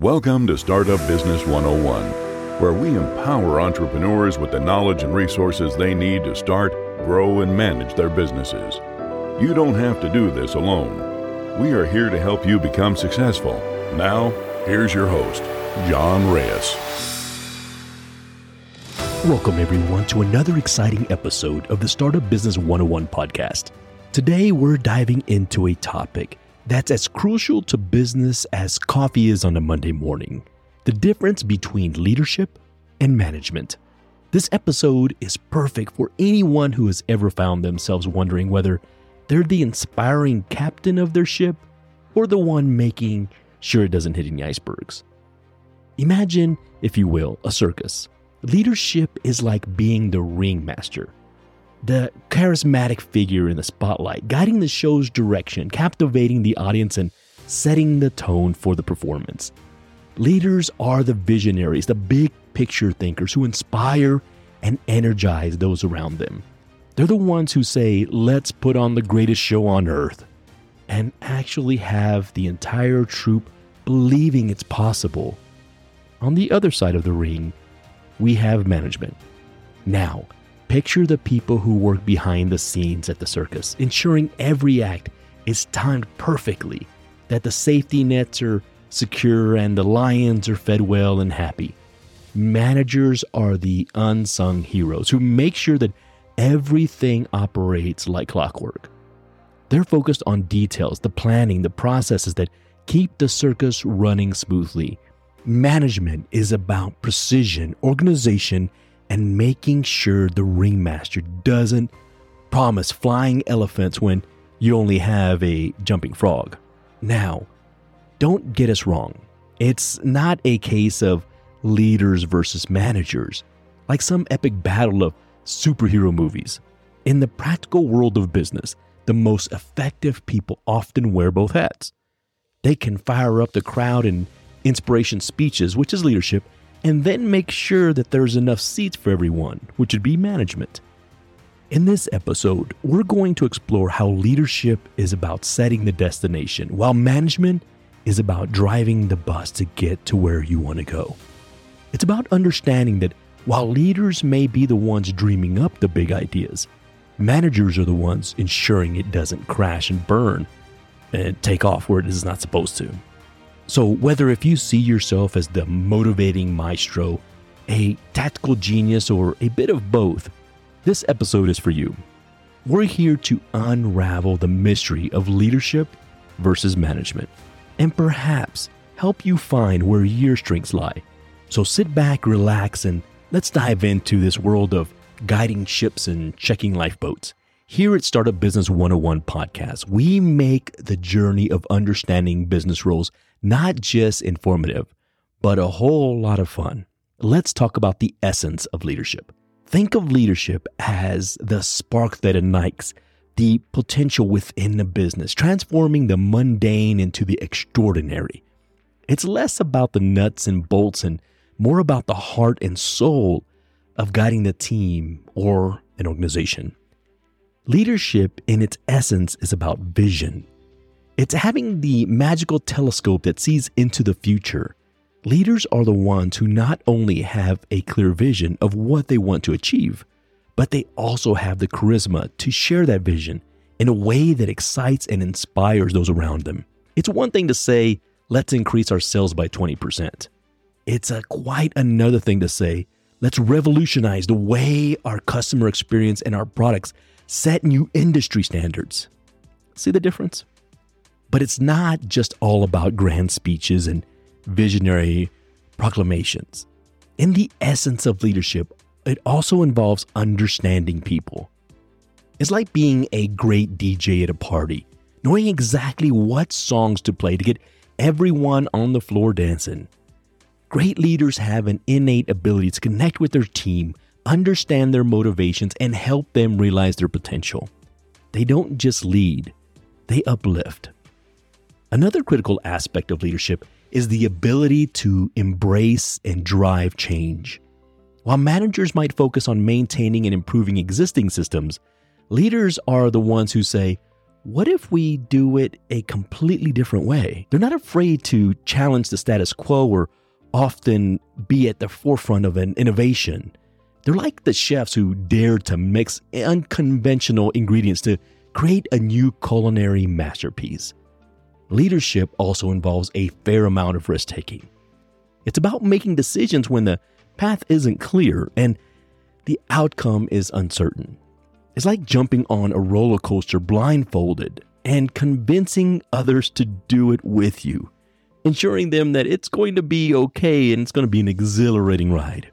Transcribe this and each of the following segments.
Welcome to Startup Business 101, where we empower entrepreneurs with the knowledge and resources they need to start, grow, and manage their businesses. You don't have to do this alone. We are here to help you become successful. Now, here's your host, John Reyes. Welcome, everyone, to another exciting episode of the Startup Business 101 podcast. Today, we're diving into a topic that's as crucial to business as coffee is on a Monday morning: the difference between leadership and management. This episode is perfect for anyone who has ever found themselves wondering whether they're the inspiring captain of their ship or the one making sure it doesn't hit any icebergs. Imagine, if you will, a circus. Leadership is like being the ringmaster, the charismatic figure in the spotlight, guiding the show's direction, captivating the audience, and setting the tone for the performance. Leaders are the visionaries, the big picture thinkers who inspire and energize those around them. They're the ones who say, let's put on the greatest show on earth, and actually have the entire troop believing it's possible. On the other side of the ring, we have management. Now, picture the people who work behind the scenes at the circus, ensuring every act is timed perfectly, that the safety nets are secure and the lions are fed well and happy. Managers are the unsung heroes who make sure that everything operates like clockwork. They're focused on details, the planning, the processes that keep the circus running smoothly. Management is about precision, organization, and making sure the ringmaster doesn't promise flying elephants when you only have a jumping frog. Now, don't get us wrong. It's not a case of leaders versus managers, like some epic battle of superhero movies. In the practical world of business, the most effective people often wear both hats. They can fire up the crowd in inspiration speeches, which is leadership, and then make sure that there's enough seats for everyone, which would be management. In this episode, we're going to explore how leadership is about setting the destination, while management is about driving the bus to get to where you want to go. It's about understanding that while leaders may be the ones dreaming up the big ideas, managers are the ones ensuring it doesn't crash and burn and take off where it is not supposed to. So whether if you see yourself as the motivating maestro, a tactical genius, or a bit of both, this episode is for you. We're here to unravel the mystery of leadership versus management, and perhaps help you find where your strengths lie. So sit back, relax, and let's dive into this world of guiding ships and checking lifeboats. Here at Startup Business 101 Podcast, we make the journey of understanding business roles not just informative, but a whole lot of fun. Let's talk about the essence of leadership. Think of leadership as the spark that ignites the potential within the business, transforming the mundane into the extraordinary. It's less about the nuts and bolts and more about the heart and soul of guiding the team or an organization. Leadership in its essence is about vision. It's having the magical telescope that sees into the future. Leaders are the ones who not only have a clear vision of what they want to achieve, but they also have the charisma to share that vision in a way that excites and inspires those around them. It's one thing to say, let's increase our sales by 20%. It's quite another thing to say, let's revolutionize the way our customer experience and our products set new industry standards. See the difference? But it's not just all about grand speeches and visionary proclamations. In the essence of leadership, it also involves understanding people. It's like being a great DJ at a party, knowing exactly what songs to play to get everyone on the floor dancing. Great leaders have an innate ability to connect with their team, understand their motivations, and help them realize their potential. They don't just lead, they uplift. Another critical aspect of leadership is the ability to embrace and drive change. While managers might focus on maintaining and improving existing systems, leaders are the ones who say, what if we do it a completely different way? They're not afraid to challenge the status quo or often be at the forefront of an innovation. They're like the chefs who dare to mix unconventional ingredients to create a new culinary masterpiece. Leadership also involves a fair amount of risk-taking. It's about making decisions when the path isn't clear and the outcome is uncertain. It's like jumping on a roller coaster blindfolded and convincing others to do it with you, ensuring them that it's going to be okay and it's going to be an exhilarating ride.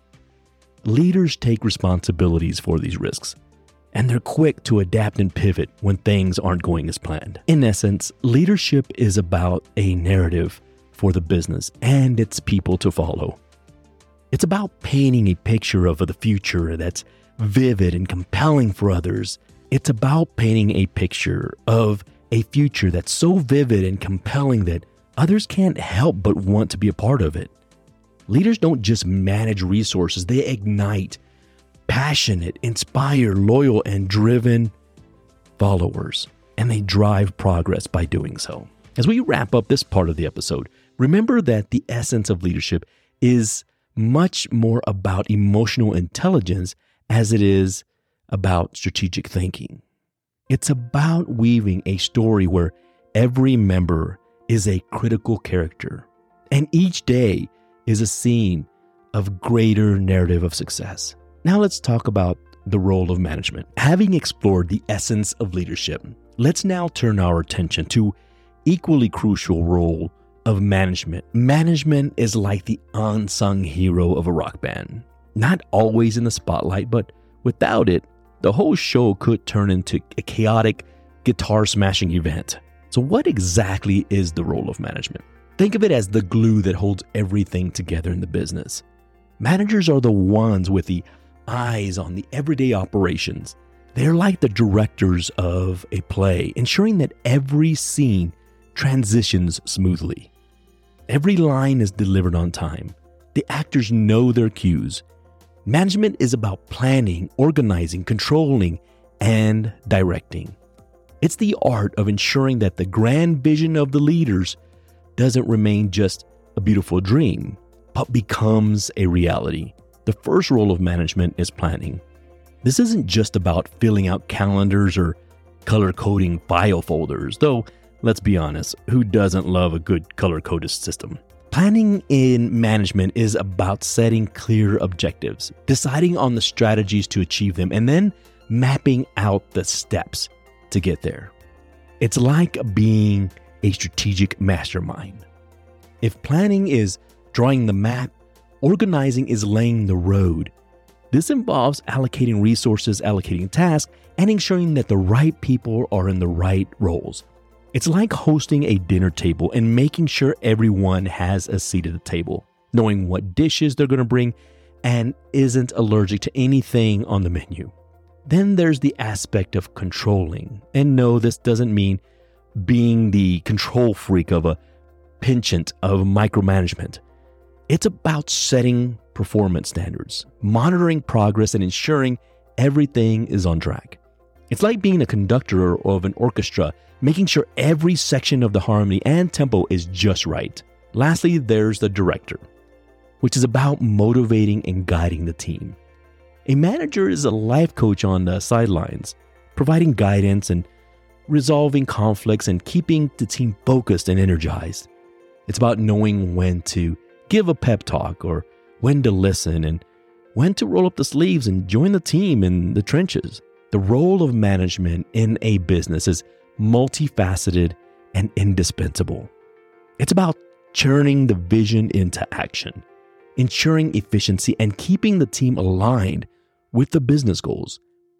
Leaders take responsibilities for these risks, and they're quick to adapt and pivot when things aren't going as planned. In essence, leadership is about a narrative for the business and its people to follow. It's about painting a picture of the future that's vivid and compelling for others. It's about painting a picture of a future that's so vivid and compelling that others can't help but want to be a part of it. Leaders don't just manage resources, they ignite passionate, inspired, loyal, and driven followers, and they drive progress by doing so. As we wrap up this part of the episode, remember that the essence of leadership is much more about emotional intelligence as it is about strategic thinking. It's about weaving a story where every member is a critical character, and each day is a scene of greater narrative of success. Now let's talk about the role of management. Having explored the essence of leadership, let's now turn our attention to equally crucial role of management. Management is like the unsung hero of a rock band. Not always in the spotlight, but without it, the whole show could turn into a chaotic guitar smashing event. So what exactly is the role of management? Think of it as the glue that holds everything together in the business. Managers are the ones with the eyes on the everyday operations. They're like the directors of a play, ensuring that every scene transitions smoothly. Every line is delivered on time. The actors know their cues. Management is about planning, organizing, controlling, and directing. It's the art of ensuring that the grand vision of the leaders doesn't remain just a beautiful dream, but becomes a reality. The first role of management is planning. This isn't just about filling out calendars or color-coding file folders, though let's be honest, who doesn't love a good color-coded system? Planning in management is about setting clear objectives, deciding on the strategies to achieve them, and then mapping out the steps to get there. It's like being a strategic mastermind. If planning is drawing the map, organizing is laying the road. This involves allocating resources, allocating tasks, and ensuring that the right people are in the right roles. It's like hosting a dinner table and making sure everyone has a seat at the table, knowing what dishes they're going to bring and isn't allergic to anything on the menu. Then there's the aspect of controlling. And no, this doesn't mean being the control freak of a penchant of micromanagement. It's about setting performance standards, monitoring progress, and ensuring everything is on track. It's like being a conductor of an orchestra, making sure every section of the harmony and tempo is just right. Lastly, there's the director, which is about motivating and guiding the team. A manager is a life coach on the sidelines, providing guidance and resolving conflicts and keeping the team focused and energized. It's about knowing when to give a pep talk or when to listen and when to roll up the sleeves and join the team in the trenches. The role of management in a business is multifaceted and indispensable. It's about turning the vision into action, ensuring efficiency, and keeping the team aligned with the business goals.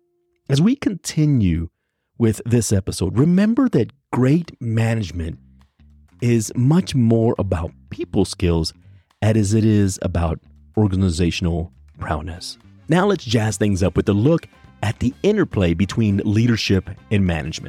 As we continue with this episode, remember that great management is much more about people skills as it is about organizational prowess. Now let's jazz things up with a look at the interplay between leadership and management.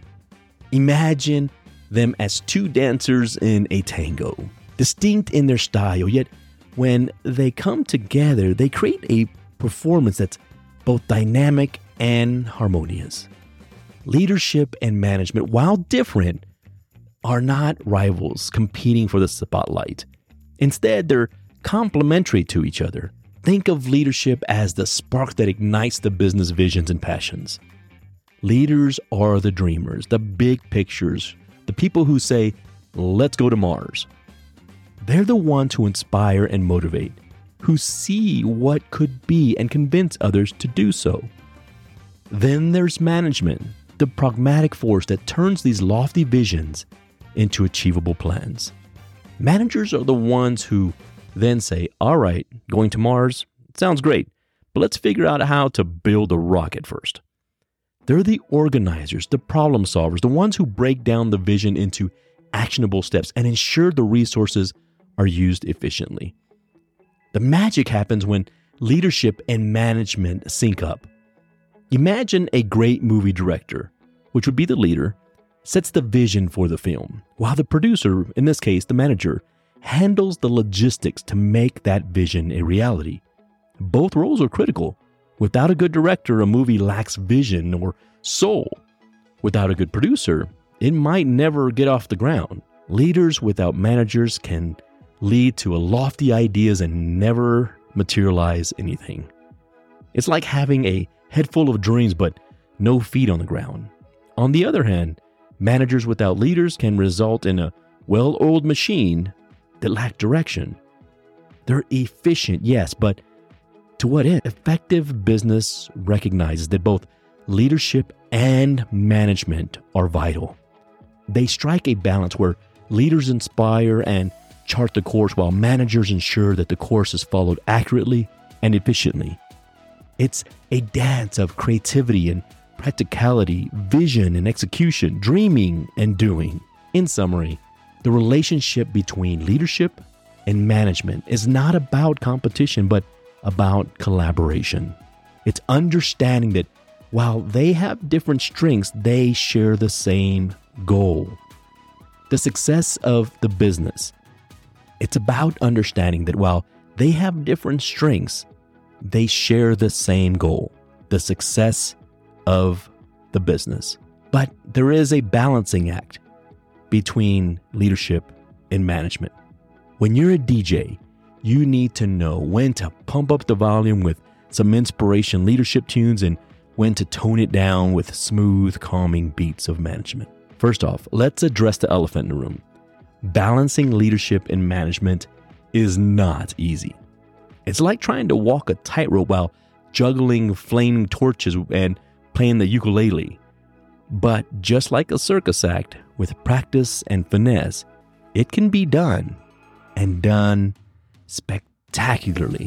Imagine them as two dancers in a tango, distinct in their style, yet when they come together, they create a performance that's both dynamic and harmonious. Leadership and management, while different, are not rivals competing for the spotlight. Instead, they're complementary to each other. Think of leadership as the spark that ignites the business visions and passions. Leaders are the dreamers, the big pictures, the people who say, let's go to Mars. They're the ones who inspire and motivate, who see what could be and convince others to do so. Then there's management, the pragmatic force that turns these lofty visions into achievable plans. Managers are the ones who then say, all right, going to Mars, sounds great, but let's figure out how to build a rocket first. They're the organizers, the problem solvers, the ones who break down the vision into actionable steps and ensure the resources are used efficiently. The magic happens when leadership and management sync up. Imagine a great movie director, which would be the leader, sets the vision for the film, while the producer, in this case the manager, handles the logistics to make that vision a reality. Both roles are critical. Without a good director, a movie lacks vision or soul. Without a good producer, it might never get off the ground. Leaders without managers can lead to lofty ideas and never materialize anything. It's like having a head full of dreams but no feet on the ground. On the other hand, managers without leaders can result in a well-oiled machine that lack direction. They're efficient, yes, but to what end? Effective business recognizes that both leadership and management are vital. They strike a balance where leaders inspire and chart the course while managers ensure that the course is followed accurately and efficiently. It's a dance of creativity and practicality, vision and execution, dreaming and doing. In summary, the relationship between leadership and management is not about competition, but about collaboration. It's understanding that while they have different strengths, they share the same goal. The success of the business. It's about understanding that while they have different strengths, they share the same goal, the success of the business. But there is a balancing act between leadership and management. When you're a DJ, you need to know when to pump up the volume with some inspiration leadership tunes and when to tone it down with smooth, calming beats of management. First off, let's address the elephant in the room. Balancing leadership and management is not easy. It's like trying to walk a tightrope while juggling flaming torches and playing the ukulele. But just like a circus act, with practice and finesse, it can be done, and done spectacularly.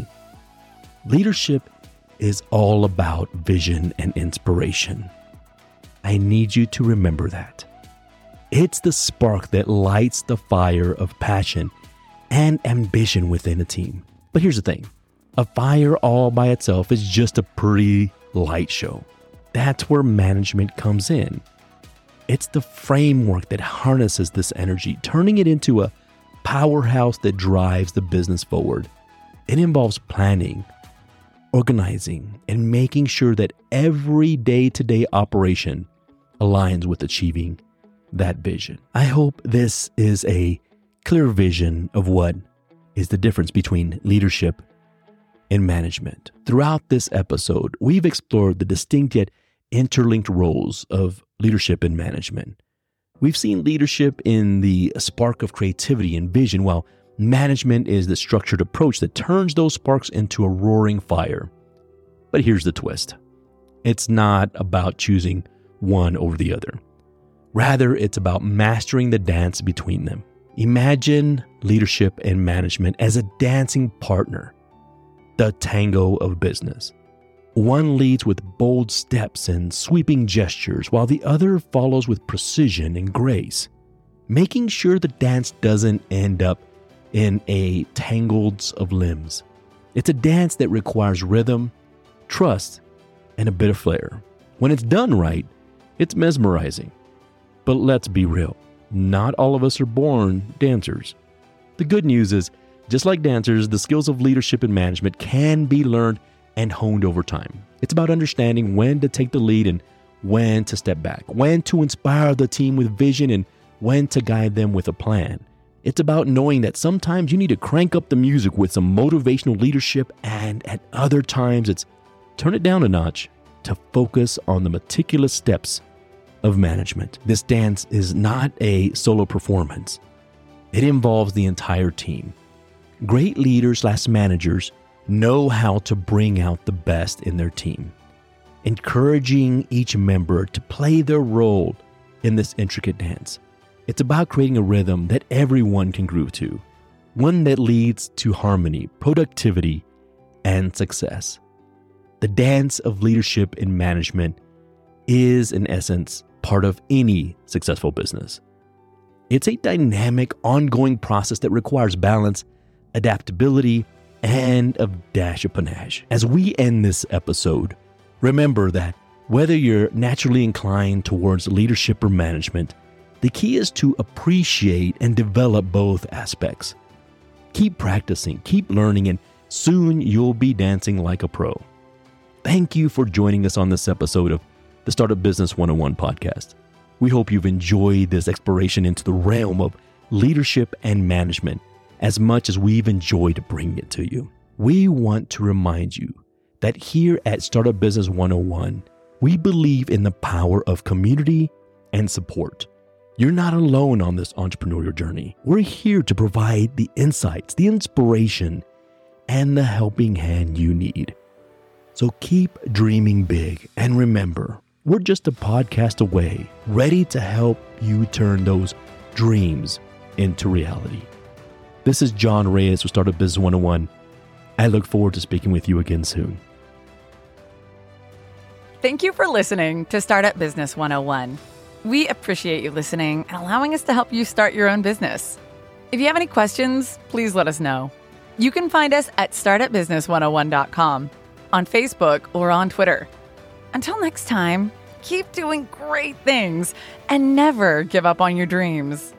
Leadership is all about vision and inspiration. I need you to remember that. It's the spark that lights the fire of passion and ambition within a team. But here's the thing. A fire all by itself is just a pretty light show. That's where management comes in. It's the framework that harnesses this energy, turning it into a powerhouse that drives the business forward. It involves planning, organizing, and making sure that every day-to-day operation aligns with achieving that vision. I hope this is a clear vision of what is the difference between leadership and management. Throughout this episode, we've explored the distinct yet interlinked roles of leadership and management. We've seen leadership in the spark of creativity and vision, while management is the structured approach that turns those sparks into a roaring fire. But here's the twist. It's not about choosing one over the other. Rather, it's about mastering the dance between them. Imagine leadership and management as a dancing partner, the tango of business. One leads with bold steps and sweeping gestures, while the other follows with precision and grace, making sure the dance doesn't end up in a tangles of limbs. It's a dance that requires rhythm, trust, and a bit of flair. When it's done right, it's mesmerizing. But let's be real, not all of us are born dancers. The good news is, just like dancers, the skills of leadership and management can be learned and honed over time. It's about understanding when to take the lead and when to step back, when to inspire the team with vision, and when to guide them with a plan. It's about knowing that sometimes you need to crank up the music with some motivational leadership, and at other times it's turn it down a notch to focus on the meticulous steps of management. This dance is not a solo performance. It involves the entire team. Great leaders/managers know how to bring out the best in their team, encouraging each member to play their role in this intricate dance. It's about creating a rhythm that everyone can groove to, one that leads to harmony, productivity, and success. The dance of leadership and management is, in essence, part of any successful business. It's a dynamic, ongoing process that requires balance, adaptability, and a dash of panache. As we end this episode, remember that whether you're naturally inclined towards leadership or management, the key is to appreciate and develop both aspects. Keep practicing, keep learning, and soon you'll be dancing like a pro. Thank you for joining us on this episode of the Startup Business 101 podcast. We hope you've enjoyed this exploration into the realm of leadership and management as much as we've enjoyed bringing it to you. We want to remind you that here at Startup Business 101, we believe in the power of community and support. You're not alone on this entrepreneurial journey. We're here to provide the insights, the inspiration, and the helping hand you need. So keep dreaming big, and remember, we're just a podcast away, ready to help you turn those dreams into reality. This is John Reyes with Startup Business 101. I look forward to speaking with you again soon. Thank you for listening to Startup Business 101. We appreciate you listening and allowing us to help you start your own business. If you have any questions, please let us know. You can find us at startupbusiness101.com, on Facebook, or on Twitter. Until next time, keep doing great things and never give up on your dreams.